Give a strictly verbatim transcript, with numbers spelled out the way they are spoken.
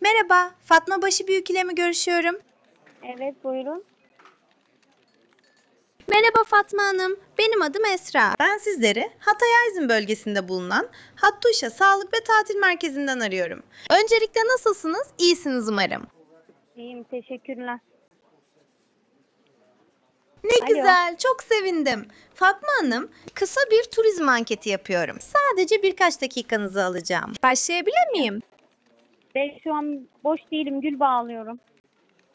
Merhaba, Fatma Başı Büyük ile mi görüşüyorum? Evet, buyurun. Merhaba Fatma Hanım, benim adım Esra. Ben sizleri Hatay Aydın bölgesinde bulunan Hattuşa Sağlık ve Tatil Merkezi'nden arıyorum. Öncelikle nasılsınız? İyisiniz umarım. İyiyim, teşekkürler. Ne Alo. güzel, çok sevindim. Fatma Hanım, kısa bir turizm anketi yapıyorum. Sadece birkaç dakikanızı alacağım. Başlayabilir miyim? Ben şu an boş değilim, gül bağlıyorum.